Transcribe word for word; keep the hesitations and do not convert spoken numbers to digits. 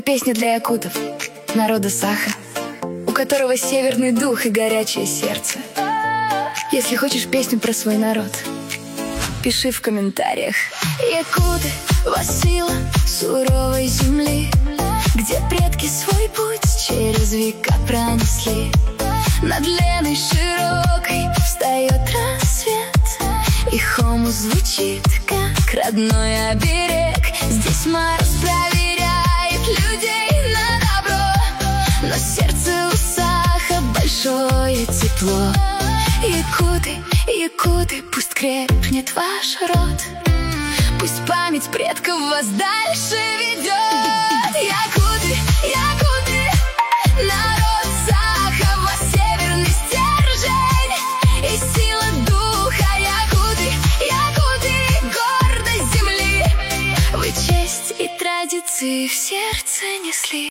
Песня для якутов, народа Саха, у которого северный дух и горячее сердце. Если хочешь песню про свой народ, пиши в комментариях. Якуты, вас сила суровой земли, где предки свой путь через века пронесли. Над Леной широкой встает рассвет, и хомус звучит, как родной оберег. Здесь мороз проверяет людей на добро, но сердце у Саха большое тепло. Якуты, якуты, пусть крепнет ваш род, пусть память предков вас дальше ведет. Якуты, якуты, народ Саха, вас северный стержень и сила духа. Якуты, якуты, гордость земли, вы честь и традиции в сердце несли.